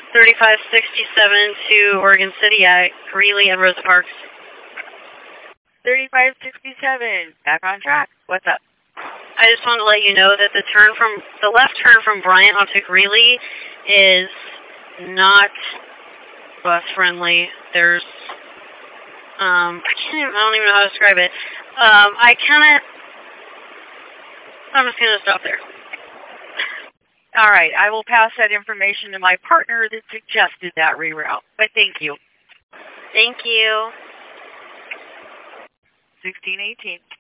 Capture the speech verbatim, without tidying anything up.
thirty-five sixty-seven to Oregon City at Greeley and Rosa Parks. thirty-five sixty-seven, back on track. What's up? I just wanted to let you know that the turn from the left turn from Bryant onto Greeley is not bus friendly. There's um I can't even, I don't even know how to describe it. Um I cannot I'm just gonna stop there. All right, I will pass that information to my partner that suggested that reroute. But thank you. Thank you. sixteen eighteen.